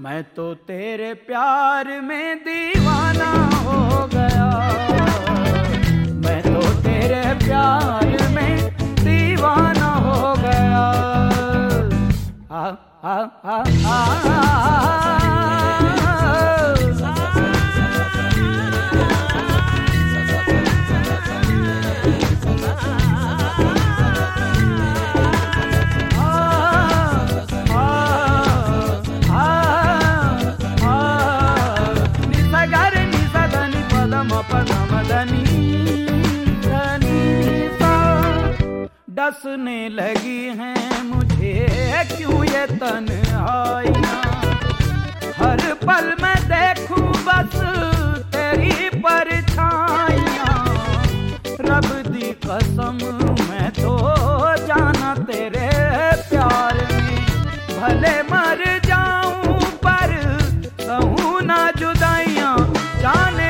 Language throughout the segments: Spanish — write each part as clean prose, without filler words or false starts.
मैं तो तेरे प्यार में दीवाना हो गया मैं तो तेरे प्यार में दीवाना हो गया आ आ आ आ डसने लगी हैं मुझे क्यों ये तन्हाइयाँ हर पल मैं देखूं बस तेरी परछाइयाँ रब दी कसम मैं तो जाना तेरे प्यार में भले मर जाऊं पर कहूँ ना जुदाइयाँ जाने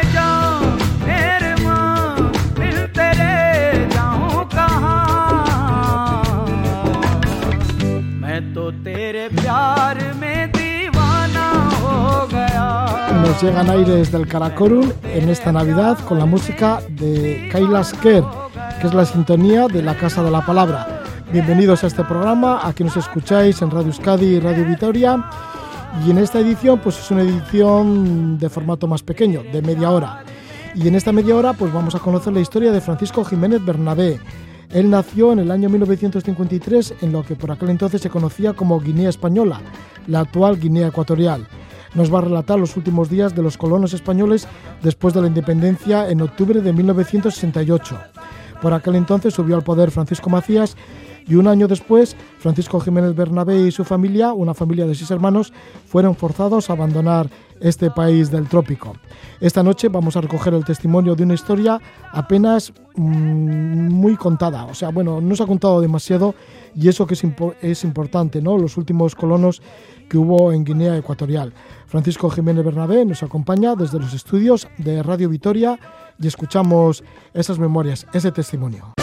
तो तेरे प्यार में दीवाना हो गया. Nos llegan aires del Karakorum en esta Navidad con la música de Kailas Kerr, que es la sintonía de la Casa de la Palabra. Bienvenidos a este programa, aquí nos escucháis en Radio Euskadi y Radio Vitoria, y en esta edición pues es una edición de formato más pequeño, de media hora. Y en esta media hora pues vamos a conocer la historia de Francisco Jiménez Bernabé. Él nació en el año 1953 en lo que por aquel entonces se conocía como Guinea Española, la actual Guinea Ecuatorial. Nos va a relatar los últimos días de los colonos españoles después de la independencia en octubre de 1968. Por aquel entonces subió al poder Francisco Macías y un año después Francisco Jiménez Bernabé y su familia, una familia de 6 hermanos, fueron forzados a abandonar este país del trópico. Esta noche vamos a recoger el testimonio de una historia apenas muy contada, o sea, bueno, no se ha contado demasiado y eso que es importante, ¿no? Los últimos colonos que hubo en Guinea Ecuatorial. Francisco Jiménez Bernabé nos acompaña desde los estudios de Radio Vitoria y escuchamos esas memorias, ese testimonio.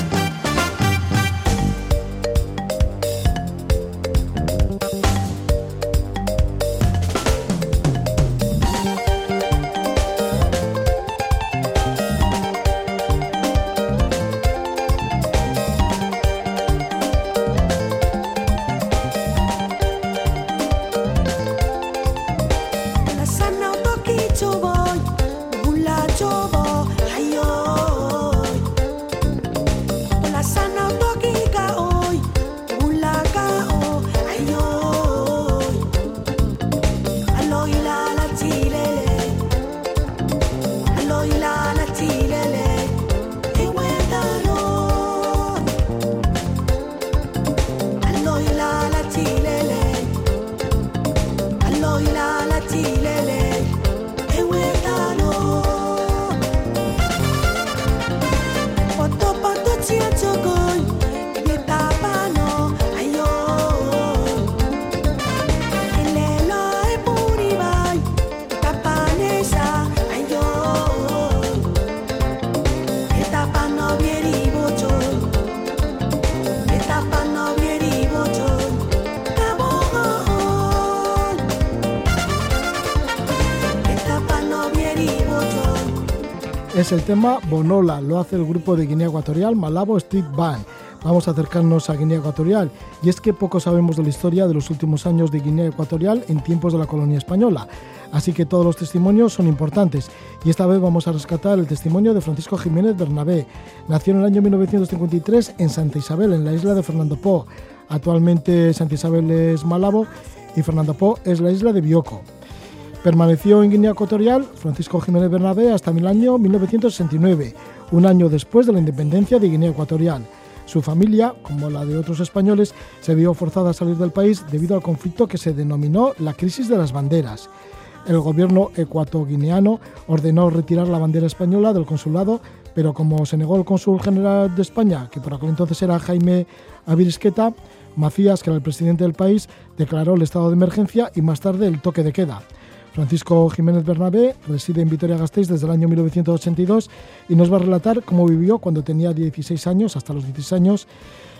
Es el tema Bonola, lo hace el grupo de Guinea Ecuatorial Malabo Street Band. Vamos a acercarnos a Guinea Ecuatorial, y es que poco sabemos de la historia de los últimos años de Guinea Ecuatorial en tiempos de la colonia española, así que todos los testimonios son importantes, y esta vez vamos a rescatar el testimonio de Francisco Jiménez Bernabé. Nació en el año 1953 en Santa Isabel, en la isla de Fernando Poo. Actualmente Santa Isabel es Malabo y Fernando Poo es la isla de Bioko. Permaneció en Guinea Ecuatorial Francisco Jiménez Bernabé hasta el año 1969, un año después de la independencia de Guinea Ecuatorial. Su familia, como la de otros españoles, se vio forzada a salir del país debido al conflicto que se denominó la crisis de las banderas. El gobierno ecuatoguineano ordenó retirar la bandera española del consulado, pero como se negó el cónsul general de España, que por aquel entonces era Jaime Avirisqueta, Macías, que era el presidente del país, declaró el estado de emergencia y más tarde el toque de queda. Francisco Jiménez Bernabé reside en Vitoria-Gasteiz desde el año 1982 y nos va a relatar cómo vivió cuando tenía 16 años, hasta los 16 años,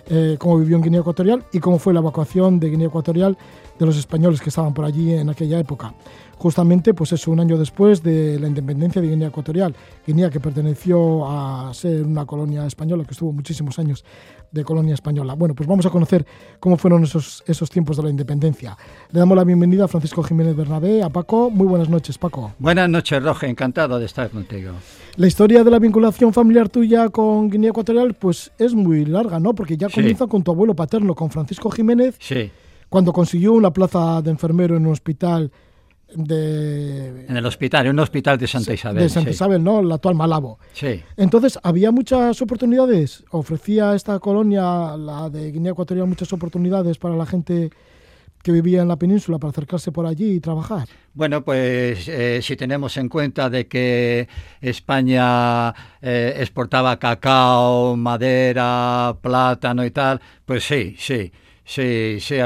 cómo vivió en Guinea Ecuatorial y cómo fue la evacuación de Guinea Ecuatorial de los españoles que estaban por allí en aquella época. Justamente, pues eso, un año después de la independencia de Guinea Ecuatorial, Guinea que perteneció a ser una colonia española, que estuvo muchísimos años de colonia española. Bueno, pues vamos a conocer cómo fueron esos tiempos de la independencia. Le damos la bienvenida a Francisco Jiménez Bernabé, a Paco. Muy buenas noches, Paco. Buenas noches, Roge, encantado de estar contigo. La historia de la vinculación familiar tuya con Guinea Ecuatorial pues es muy larga, ¿no? Porque ya comienza con tu abuelo paterno, con Francisco Jiménez, cuando consiguió una plaza de enfermero en un hospital en el hospital, en un hospital de Santa Isabel. De Santa Isabel, ¿no? El actual Malabo. Sí. Entonces, ¿había muchas oportunidades? ¿Ofrecía esta colonia, la de Guinea Ecuatorial, muchas oportunidades para la gente que vivía en la península para acercarse por allí y trabajar? Bueno, pues si tenemos en cuenta de que España exportaba cacao, madera, plátano y tal, pues sí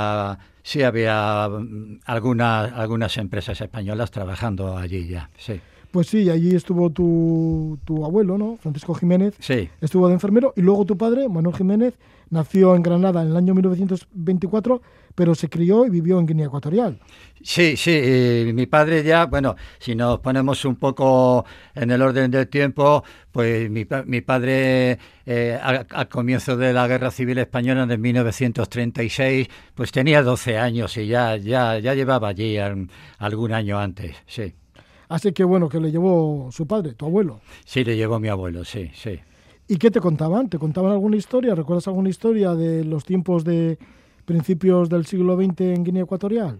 había algunas empresas españolas trabajando allí ya, sí. Pues sí, allí estuvo tu abuelo, ¿no? Francisco Jiménez. Sí. Estuvo de enfermero y luego tu padre, Manuel Jiménez, nació en Granada en el año 1924, pero se crió y vivió en Guinea Ecuatorial. Sí, mi padre ya, bueno, si nos ponemos un poco en el orden del tiempo, pues mi padre al comienzo de la Guerra Civil Española en 1936, pues tenía 12 años y ya llevaba allí algún año antes, sí. Así que bueno, que le llevó su padre, tu abuelo. Sí, le llevó mi abuelo, sí. ¿Y qué te contaban? ¿Te contaban alguna historia? ¿Recuerdas alguna historia de los tiempos de principios del siglo XX en Guinea Ecuatorial?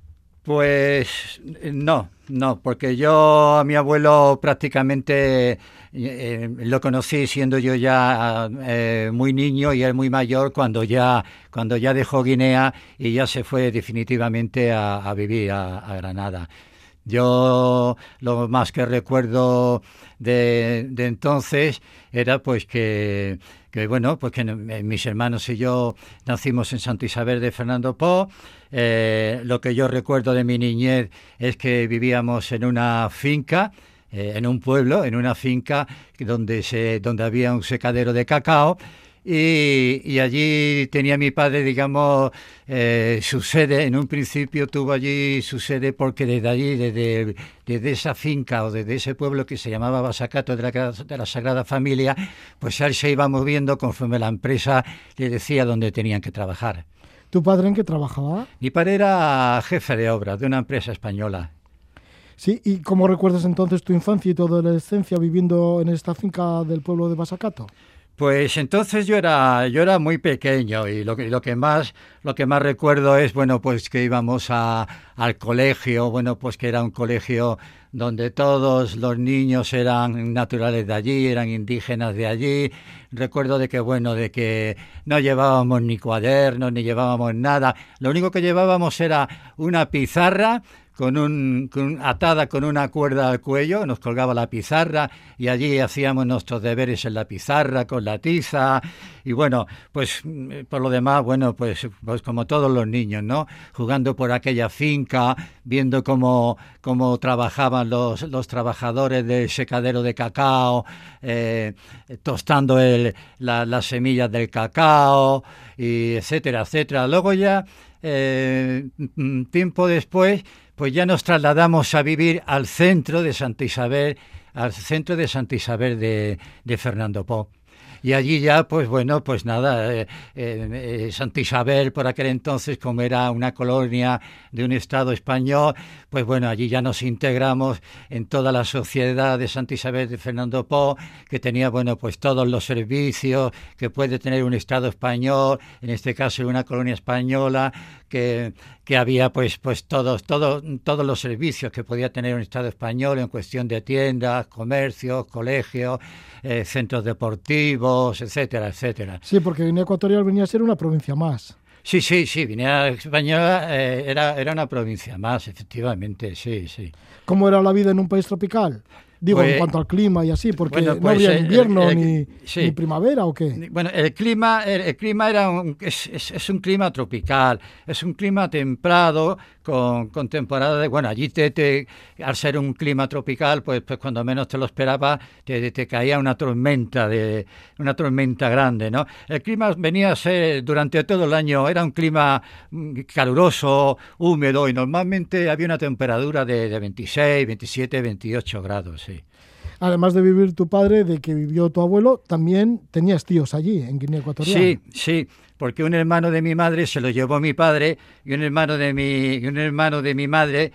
Pues no, porque yo a mi abuelo prácticamente lo conocí siendo yo ya muy niño y él muy mayor cuando ya dejó Guinea y ya se fue definitivamente a vivir a Granada. Yo lo más que recuerdo de entonces era pues que mis hermanos y yo nacimos en Santa Isabel de Fernando Po. Lo que yo recuerdo de mi niñez es que vivíamos en una finca, en un pueblo, en una finca donde había un secadero de cacao. Y allí tenía mi padre, digamos, su sede. En un principio tuvo allí su sede porque desde allí, desde esa finca o desde ese pueblo que se llamaba Basacato de la Sagrada Familia, pues él se iba moviendo conforme la empresa le decía dónde tenían que trabajar. ¿Tu padre en qué trabajaba? Mi padre era jefe de obra de una empresa española. Sí, ¿y cómo recuerdas entonces tu infancia y tu adolescencia viviendo en esta finca del pueblo de Basacato? Pues entonces yo era muy pequeño y lo que más recuerdo es pues que íbamos al colegio, pues que era un colegio donde todos los niños eran naturales de allí, eran indígenas de allí. Recuerdo de que no llevábamos ni cuadernos ni llevábamos nada. Lo único que llevábamos era una pizarra atada con una cuerda al cuello, nos colgaba la pizarra y allí hacíamos nuestros deberes en la pizarra con la tiza y pues por lo demás, pues como todos los niños, ¿no? Jugando por aquella finca, viendo cómo trabajaban los trabajadores del secadero de cacao, tostando las semillas del cacao, y etcétera. Luego ya, tiempo después, pues ya nos trasladamos a vivir al centro de Santa Isabel de Fernando Po. Y allí ya, Santa Isabel por aquel entonces, como era una colonia de un Estado español, allí ya nos integramos en toda la sociedad de Santa Isabel de Fernando Po, que tenía, todos los servicios que puede tener un Estado español, en este caso una colonia española, que había todos los servicios que podía tener un Estado español en cuestión de tiendas, comercios, colegios, centros deportivos, etcétera. Sí, porque Guinea Ecuatorial venía a ser una provincia más. Sí, Guinea Española era una provincia más, efectivamente, sí. ¿Cómo era la vida en un país tropical? Digo, pues, en cuanto al clima y así, porque bueno, no pues, había invierno ni sí. primavera, ¿o qué? Bueno, el clima es un clima tropical, es un clima templado con temporada de... Bueno, allí al ser un clima tropical, pues cuando menos te lo esperaba, te caía una tormenta grande, ¿no? El clima venía a ser durante todo el año, era un clima caluroso, húmedo, y normalmente había una temperatura de 26, 27, 28 grados, sí. Además de vivir tu padre, de que vivió tu abuelo, también tenías tíos allí, en Guinea Ecuatorial. Sí, porque un hermano de mi madre se lo llevó mi padre y un hermano de mi madre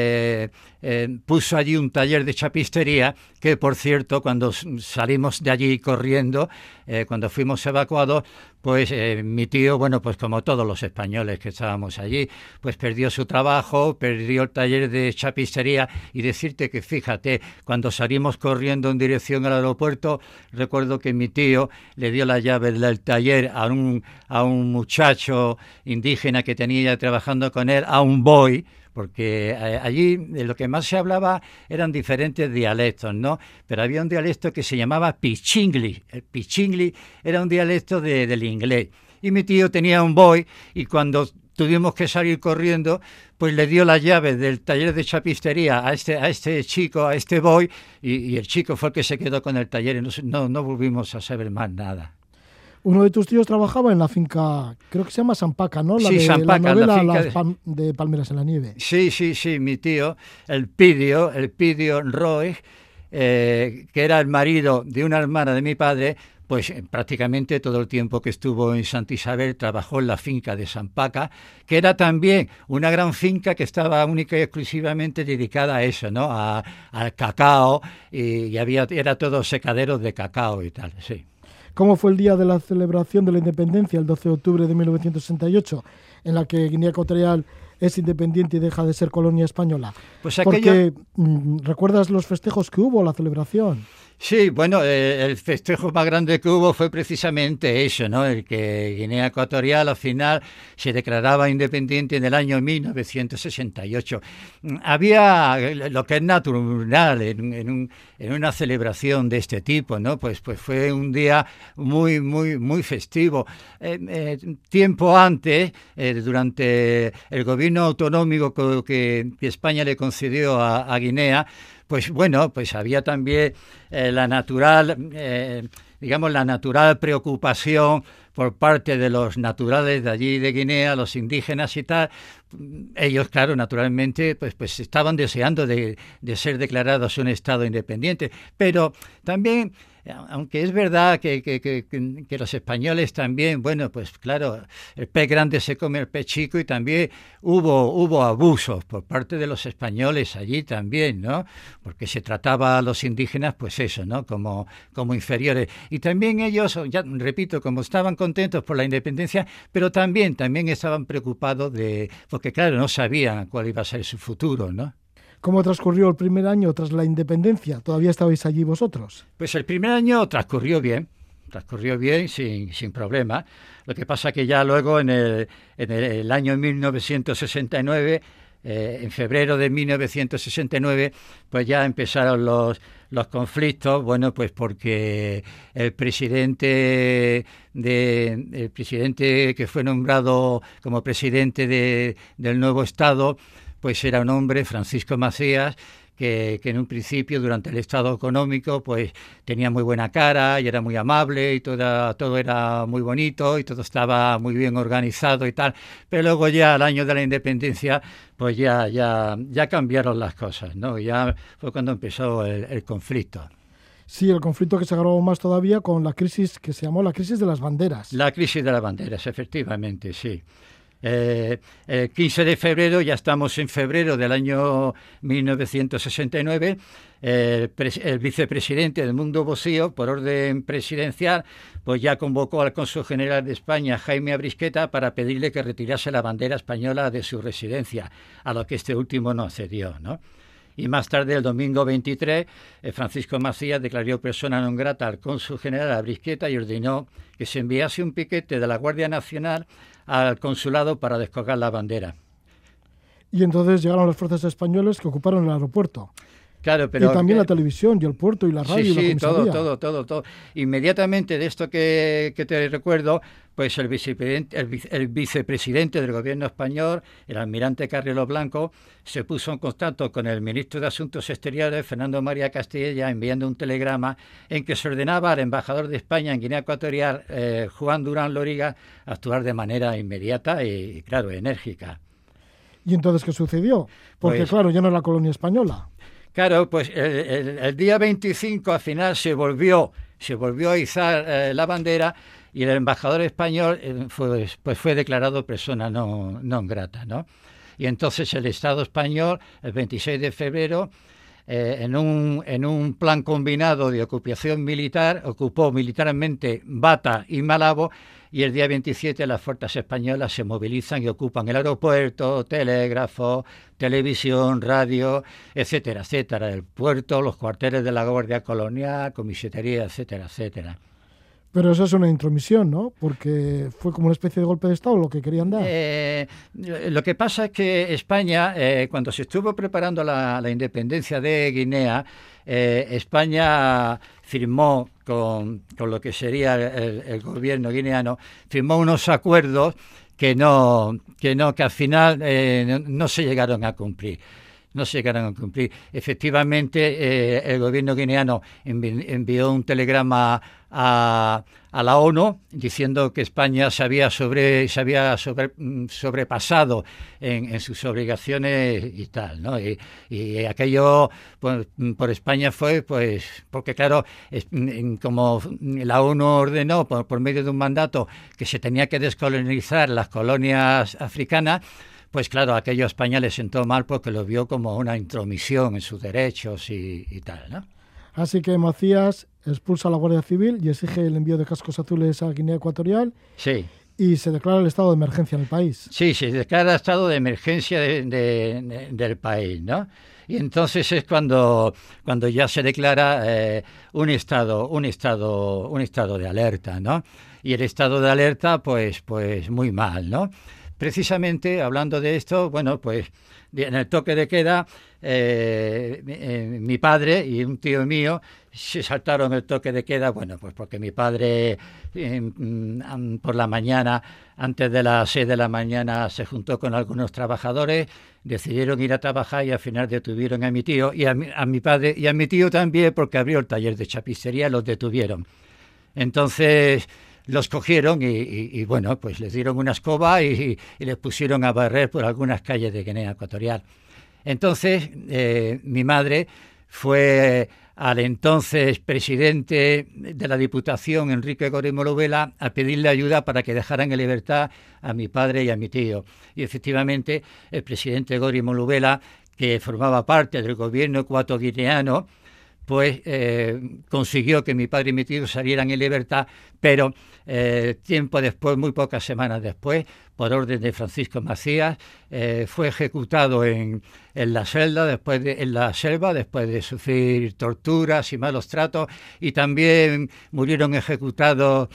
puso allí un taller de chapistería que, por cierto, cuando salimos de allí corriendo, cuando fuimos evacuados, pues mi tío, bueno, pues como todos los españoles que estábamos allí, pues perdió su trabajo, perdió el taller de chapistería, y decirte que, fíjate, cuando salimos corriendo en dirección al aeropuerto, recuerdo que mi tío le dio las llaves del taller a un muchacho indígena que tenía trabajando con él, a un boy, porque allí de lo que más se hablaba eran diferentes dialectos, ¿no? Pero había un dialecto que se llamaba pichingli. El pichingli era un dialecto del inglés. Y mi tío tenía un boy, y cuando tuvimos que salir corriendo, pues le dio las llaves del taller de chapistería a este chico, a este boy, y el chico fue el que se quedó con el taller, y no volvimos a saber más nada. Uno de tus tíos trabajaba en la finca, creo que se llama Sampaca, ¿no? Sí, Sampaca, la novela la finca de Palmeras en la Nieve. Sí, mi tío, el Pidio Roy, que era el marido de una hermana de mi padre, pues prácticamente todo el tiempo que estuvo en Santa Isabel trabajó en la finca de Sampaca, que era también una gran finca que estaba única y exclusivamente dedicada a eso, ¿no? Al cacao, y era todo secaderos de cacao y tal, sí. ¿Cómo fue el día de la celebración de la independencia, el 12 de octubre de 1968, en la que Guinea Ecuatorial es independiente y deja de ser colonia española? Pues porque ¿recuerdas los festejos que hubo, la celebración? Sí, bueno, el festejo más grande que hubo fue precisamente eso, ¿no? El que Guinea Ecuatorial al final se declaraba independiente en el año 1968. Había lo que es natural en una celebración de este tipo, ¿no? Pues fue un día muy festivo. Tiempo antes, durante el gobierno autonómico que España le concedió a Guinea, pues bueno, pues había también la natural preocupación por parte de los naturales de allí de Guinea, los indígenas y tal. Ellos, claro, naturalmente, pues estaban deseando de ser declarados un Estado independiente, pero también, aunque es verdad que los españoles también, bueno, pues claro, el pez grande se come el pez chico, y también hubo abusos por parte de los españoles allí también, ¿no? Porque se trataba a los indígenas, pues eso, ¿no? Como inferiores. Y también ellos, ya repito, como estaban contentos por la independencia, pero también estaban preocupados porque claro, no sabían cuál iba a ser su futuro, ¿no? ¿Cómo transcurrió el primer año tras la independencia? ¿Todavía estabais allí vosotros? Pues el primer año transcurrió bien sin problema. Lo que pasa que ya luego en el año 1969, en febrero de 1969, pues ya empezaron los conflictos, bueno, pues porque el presidente que fue nombrado como presidente del nuevo Estado, pues era un hombre, Francisco Macías, que en un principio, durante el estado económico, pues tenía muy buena cara y era muy amable y todo era muy bonito y todo estaba muy bien organizado y tal, pero luego ya al año de la independencia, pues ya cambiaron las cosas, ¿no? Ya fue cuando empezó el conflicto. Sí, el conflicto que se agravó más todavía con la crisis que se llamó la crisis de las banderas. La crisis de las banderas, efectivamente, sí. El 15 de febrero, ya estamos en febrero del año 1969, el vicepresidente Edmundo Bosío, por orden presidencial, pues ya convocó al cónsul general de España, Jaime Abrisqueta, para pedirle que retirase la bandera española de su residencia, a lo que este último no accedió, ¿no? Y más tarde, el domingo 23, Francisco Macías declaró persona non grata al cónsul general Abrisqueta y ordenó que se enviase un piquete de la Guardia Nacional al consulado para descolgar la bandera. Y entonces llegaron las fuerzas españolas que ocuparon el aeropuerto. Claro, pero y también la televisión y el puerto y la radio y la comisaría. todo. Inmediatamente de esto que te recuerdo, pues el vicepresidente del gobierno español, el almirante Carrero Blanco, se puso en contacto con el ministro de Asuntos Exteriores, Fernando María Castilla, enviando un telegrama en que se ordenaba al embajador de España en Guinea Ecuatorial, Juan Durán Loriga, actuar de manera inmediata y claro, enérgica. ¿Y entonces qué sucedió? Porque Pues, claro, ya no es la colonia española. Claro, pues el día 25 al final se volvió a izar la bandera y el embajador español fue declarado persona non grata, ¿no? Y entonces el Estado español, el 26 de febrero, en un plan combinado de ocupación militar, ocupó militarmente Bata y Malabo, y el día 27 las fuerzas españolas se movilizan y ocupan el aeropuerto, telégrafo, televisión, radio, etcétera, etcétera, el puerto, los cuarteles de la Guardia Colonial, comisaría, etcétera, etcétera. Pero eso es una intromisión, ¿no? Porque fue como una especie de golpe de Estado lo que querían dar. Lo que pasa es que España, cuando se estuvo preparando la independencia de Guinea, España firmó con lo que sería el gobierno guineano, firmó unos acuerdos que al final no se llegaron a cumplir. Efectivamente, el gobierno guineano envió un telegrama a la ONU diciendo que España se había sobrepasado en sus obligaciones y tal, ¿no? Y aquello pues, por España fue, pues, porque claro, como la ONU ordenó por medio de un mandato que se tenía que descolonizar las colonias africanas, pues claro, aquello a España le sentó mal porque lo vio como una intromisión en sus derechos y tal, ¿no? Así que Macías expulsa a la Guardia Civil y exige el envío de cascos azules a Guinea Ecuatorial. Sí. Y se declara el estado de emergencia en el país. Sí, se declara estado de emergencia del país, ¿no? Y entonces es cuando ya se declara un estado de alerta, ¿no? Y el estado de alerta, pues muy mal, ¿no? Precisamente, hablando de esto, bueno, pues en el toque de queda, mi padre y un tío mío se saltaron el toque de queda, bueno, pues porque mi padre por la mañana, antes de las 6 de la mañana, se juntó con algunos trabajadores, decidieron ir a trabajar y al final detuvieron a mi tío y a mi padre y a mi tío también porque abrió el taller de chapistería, los detuvieron. Entonces los cogieron y bueno, pues les dieron una escoba y les pusieron a barrer por algunas calles de Guinea Ecuatorial. Entonces mi madre fue al entonces presidente de la Diputación, Enrique Gori Molubela, a pedirle ayuda para que dejaran en libertad a mi padre y a mi tío. Y efectivamente el presidente Gori Molubela, que formaba parte del gobierno ecuatoguineano, pues consiguió que mi padre y mi tío salieran en libertad, pero tiempo después, muy pocas semanas después, por orden de Francisco Macías, fue ejecutado en la selva después de sufrir torturas y malos tratos, y también murieron ejecutados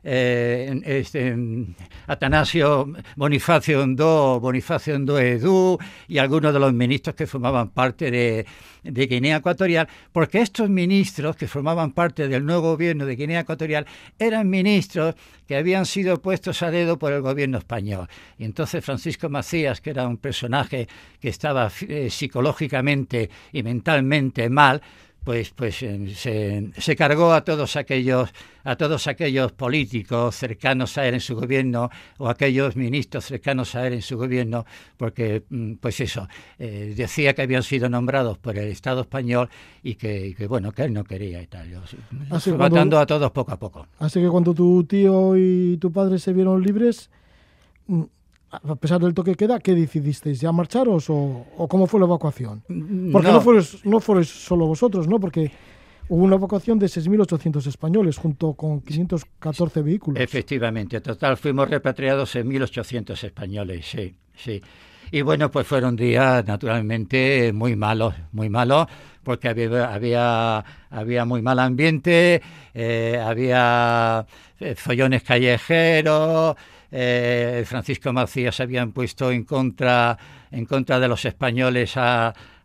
Atanasio Bonifacio Ndó Edú y algunos de los ministros que formaban parte de Guinea Ecuatorial, porque estos ministros que formaban parte del nuevo gobierno de Guinea Ecuatorial eran ministros que habían sido puestos a dedo por el gobierno español. Y entonces Francisco Macías, que era un personaje que estaba psicológicamente y mentalmente mal, pues se cargó a todos aquellos políticos cercanos a él en su gobierno o aquellos ministros cercanos a él en su gobierno, porque pues eso, decía que habían sido nombrados por el Estado español y que él no quería y tal. Fue matando a todos poco a poco. Así que cuando tu tío y tu padre se vieron libres, a pesar del toque de queda, ¿qué decidisteis? ¿Ya marcharos o cómo fue la evacuación? Porque no fueron solo vosotros, ¿no? Porque hubo una evacuación de 6.800 españoles junto con 514 vehículos. Efectivamente, en total fuimos repatriados 6.800 españoles, sí. Y bueno, pues fueron días naturalmente muy malos, porque había muy mal ambiente, había follones callejeros. Francisco Macías habían puesto en contra de los españoles a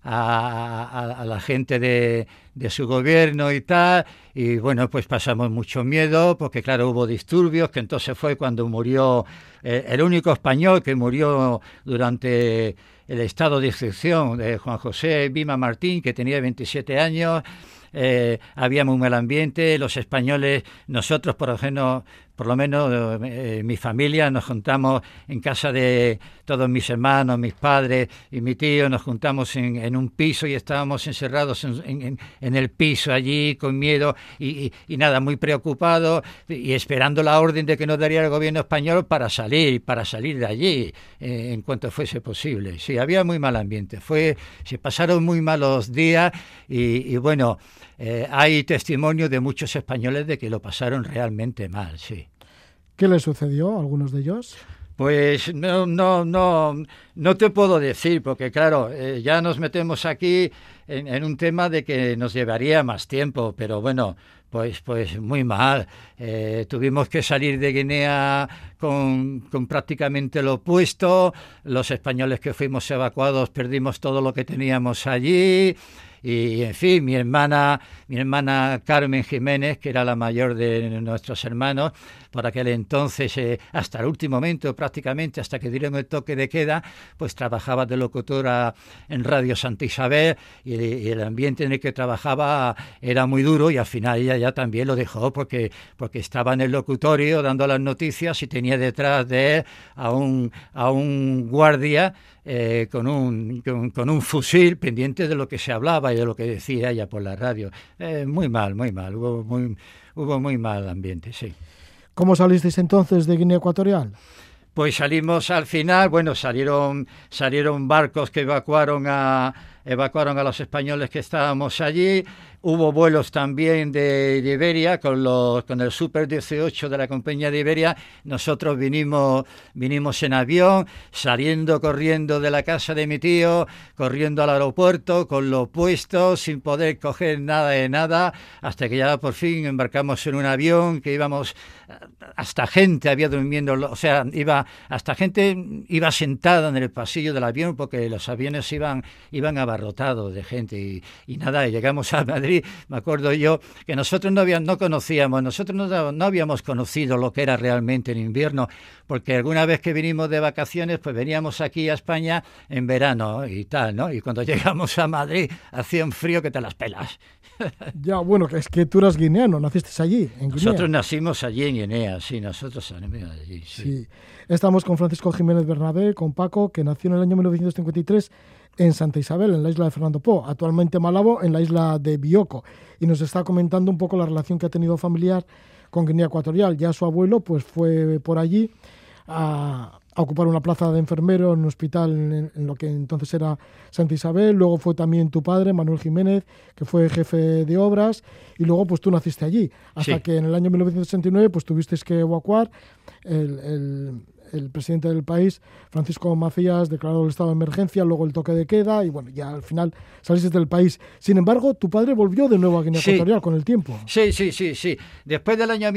a la gente de su gobierno y tal, y bueno, pues pasamos mucho miedo, porque claro, hubo disturbios, que entonces fue cuando murió el único español que murió durante el estado de excepción, de Juan José Vima Martín, que tenía 27 años. Había muy mal ambiente, los españoles, nosotros por lo menos mi familia, nos juntamos en casa de todos mis hermanos, mis padres y mi tío, nos juntamos en un piso y estábamos encerrados en el piso allí con miedo y nada, muy preocupados y esperando la orden de que nos daría el gobierno español para salir de allí en cuanto fuese posible. Sí, había muy mal ambiente, se pasaron muy malos días y bueno, hay testimonio de muchos españoles de que lo pasaron realmente mal, sí. ¿Qué les sucedió a algunos de ellos? Pues no te puedo decir, porque claro, ya nos metemos aquí en un tema de que nos llevaría más tiempo, pero bueno, pues muy mal. Tuvimos que salir de Guinea con prácticamente lo opuesto. Los españoles que fuimos evacuados perdimos todo lo que teníamos allí. Y en fin, mi hermana Carmen Jiménez, que era la mayor de nuestros hermanos, por aquel entonces, hasta el último momento prácticamente, hasta que dieron el toque de queda, pues trabajaba de locutora en Radio Santa Isabel y el ambiente en el que trabajaba era muy duro y al final ella ya también lo dejó porque estaba en el locutorio dando las noticias y tenía detrás de él a un guardia con un fusil pendiente de lo que se hablaba y de lo que decía ella por la radio. Muy mal, hubo muy mal ambiente, sí. ¿Cómo salisteis entonces de Guinea Ecuatorial? Pues salimos al final, bueno, salieron barcos que evacuaron a los españoles que estábamos allí. Hubo vuelos también de Iberia con el Super 18 de la compañía de Iberia. Nosotros vinimos en avión, saliendo corriendo de la casa de mi tío, corriendo al aeropuerto con lo puesto, sin poder coger nada de nada, hasta que ya por fin embarcamos en un avión que íbamos, hasta gente había durmiendo, o sea, hasta gente iba sentada en el pasillo del avión porque los aviones iban abarrotados de gente y nada, y llegamos a Madrid. Me acuerdo yo que nosotros no habíamos conocido lo que era realmente el invierno, porque alguna vez que vinimos de vacaciones, pues veníamos aquí a España en verano y tal, ¿no? Y cuando llegamos a Madrid hacía un frío que te las pelas. Ya, bueno, es que tú eras guineano, naciste allí, en Guinea. Nosotros nacimos allí en Guinea, sí, nosotros salimos allí, sí. Sí. Estamos con Francisco Jiménez Bernabé, con Paco, que nació en el año 1953 en Santa Isabel, en la isla de Fernando Po, actualmente Malabo, en la isla de Bioko, y nos está comentando un poco la relación que ha tenido familiar con Guinea Ecuatorial. Ya su abuelo pues fue por allí a ocupar una plaza de enfermero en un hospital en lo que entonces era Santa Isabel. Luego fue también tu padre, Manuel Jiménez, que fue jefe de obras, y luego pues tú naciste allí, hasta que en el año 1969 pues tuvisteis que evacuar. El presidente del país, Francisco Macías, declaró el estado de emergencia, luego el toque de queda y bueno, ya al final saliste del país. Sin embargo, tu padre volvió de nuevo a Guinea Ecuatorial con el tiempo. Sí. Después del año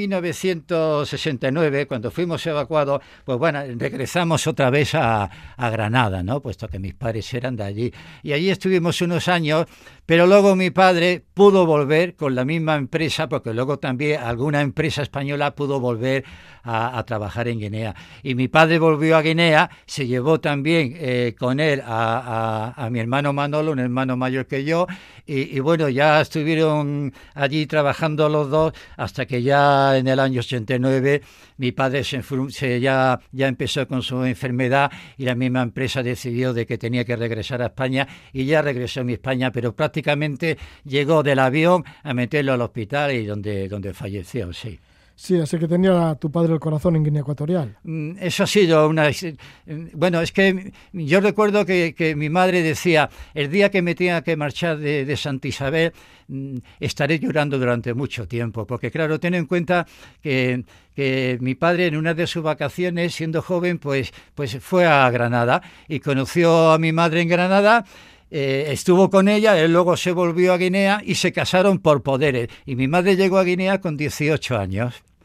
1969, cuando fuimos evacuados, pues bueno, regresamos otra vez a Granada, ¿no? Puesto que mis padres eran de allí. Y allí estuvimos unos años, pero luego mi padre pudo volver con la misma empresa, porque luego también alguna empresa española pudo volver a trabajar en Guinea. Y mi padre volvió a Guinea, se llevó también con él a mi hermano Manolo, un hermano mayor que yo, y bueno, ya estuvieron allí trabajando los dos hasta que ya en el año 89 mi padre ya empezó con su enfermedad y la misma empresa decidió de que tenía que regresar a España y ya regresó a mi España, pero prácticamente llegó del avión a meterlo al hospital y donde falleció, sí. Sí, así que tenía tu padre el corazón en Guinea Ecuatorial. Eso ha sido Bueno, es que yo recuerdo que mi madre decía, el día que me tenga que marchar de Santa Isabel, estaré llorando durante mucho tiempo, porque claro, ten en cuenta que mi padre en una de sus vacaciones, siendo joven, pues fue a Granada y conoció a mi madre en Granada. Estuvo con ella, él luego se volvió a Guinea y se casaron por poderes. Y mi madre llegó a Guinea con 18 años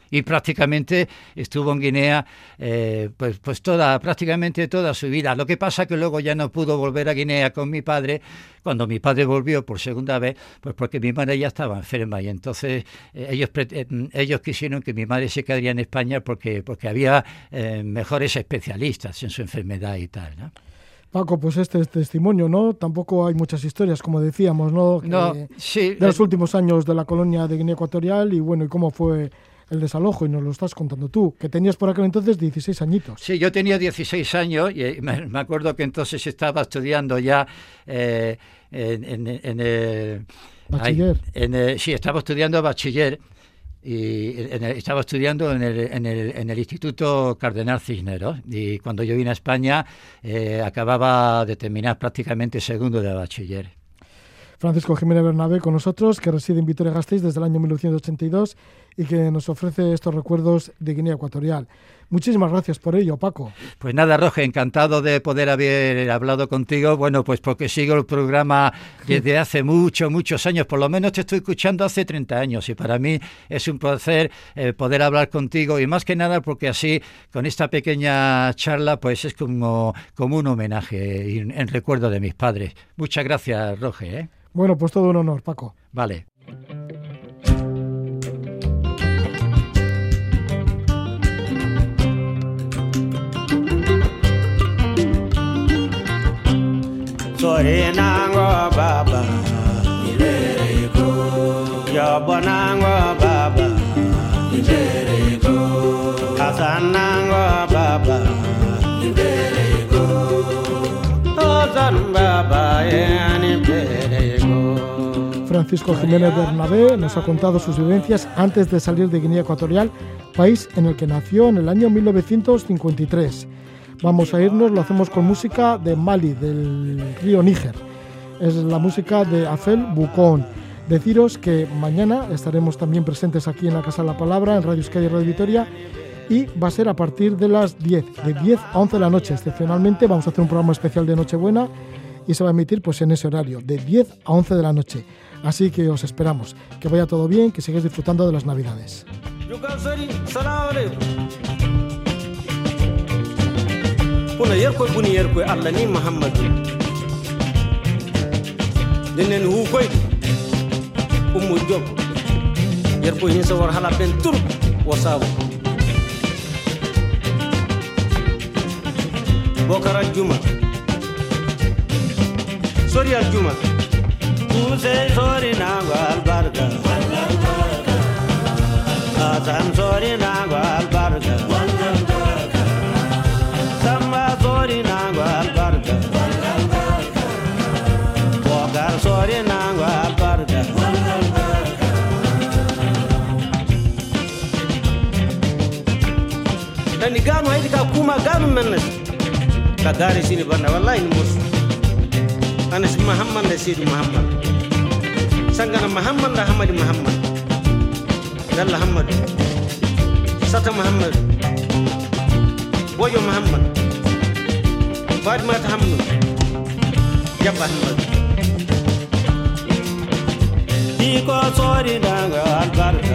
y prácticamente estuvo en Guinea pues prácticamente toda su vida. Lo que pasa que luego ya no pudo volver a Guinea con mi padre. Cuando mi padre volvió por segunda vez, pues porque mi madre ya estaba enferma y entonces ellos quisieron que mi madre se quedaría en España porque había mejores especialistas en su enfermedad y tal, ¿no? Paco, pues este es testimonio, ¿no? Tampoco hay muchas historias, como decíamos, ¿no? Sí. De los últimos años de la colonia de Guinea Ecuatorial y bueno, y cómo fue el desalojo, y nos lo estás contando tú, que tenías por aquel entonces 16 añitos. Sí, yo tenía 16 años y me acuerdo que entonces estaba estudiando ya en el... Bachiller. Sí, estaba estudiando bachiller. Y estaba estudiando en el Instituto Cardenal Cisneros, y cuando yo vine a España acababa de terminar prácticamente segundo de bachiller. Francisco Jiménez Bernabé con nosotros, que reside en Vitoria-Gasteiz desde el año 1982 y que nos ofrece estos recuerdos de Guinea Ecuatorial. Muchísimas gracias por ello, Paco. Pues nada, Roge, encantado de poder haber hablado contigo. Bueno, pues porque sigo el programa desde hace muchos años. Por lo menos te estoy escuchando hace 30 años y para mí es un placer poder hablar contigo, y más que nada porque así, con esta pequeña charla, pues es como un homenaje en recuerdo de mis padres. Muchas gracias, Roge, ¿eh? Bueno, pues todo un honor, Paco. Vale. Sorinango baba, ibereko. Yobonango baba, ibereko. Kasanango baba, ibereko. Ozan baba, ibereko. Francisco Jiménez Bernabé nos ha contado sus vivencias antes de salir de Guinea Ecuatorial, país en el que nació en el año 1953. Vamos a irnos, lo hacemos con música de Mali, del río Níger. Es la música de Afel Bucón. Deciros que mañana estaremos también presentes aquí en la Casa de la Palabra, en Radio Euskadi y Radio Vitoria, y va a ser a partir de las 10, de 10 a 11 de la noche. Excepcionalmente vamos a hacer un programa especial de Nochebuena y se va a emitir pues en ese horario, de 10 a 11 de la noche. Así que os esperamos. Que vaya todo bien, que sigáis disfrutando de las Navidades. Kuna yerkoy buni yerkoy Allah ni Muhammadu dinen hu koy ummu job yerkoy ni sawar hala ben tur wasabu bokara juma sori al juma use sori na gal barka azan sori na gal barka Sori nango albarka, Bogar sori nango albarka, Dani gano haidi ka kuma gano mennes, ka gari sini banda wallahi mus. Anas Muhammad da Sidi Muhammad, Sangana Muhammad da Hamadi Muhammad, Dalla Hamad, Sata Muhammad, Boyo Muhammad. Fatima Hamdu Jabba Hamad Iko sori nanga albarka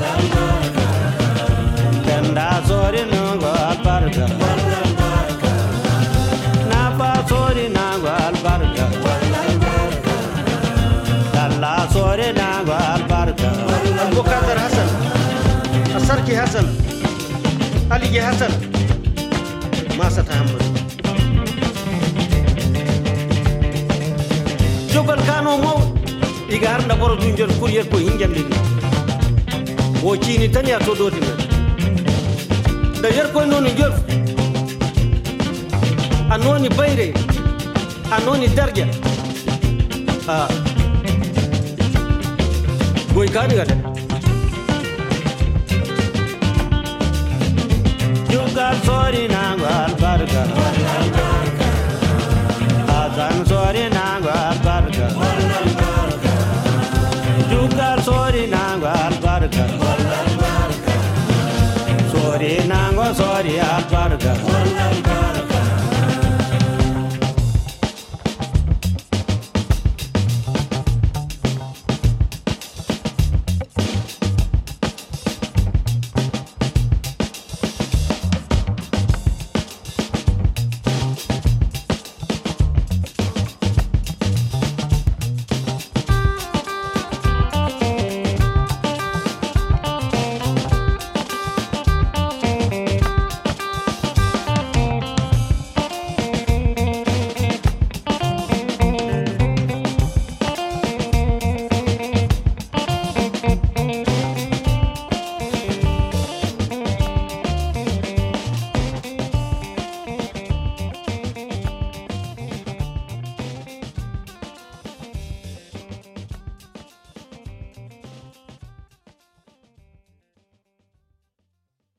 Danda sori nanga albarka Napa sori nanga albarka Dalla sori nanga albarka Bukadar Hasan Asarki Hasan Ali Hasan Masat Hamad jogal kano mo igar nda boro dunjol courrier ko hinjande ni wo cini tan ya to doti na da yer ko non jol anoni bayre anoni darja goy kani gada jogal sori na gal barka azan sori na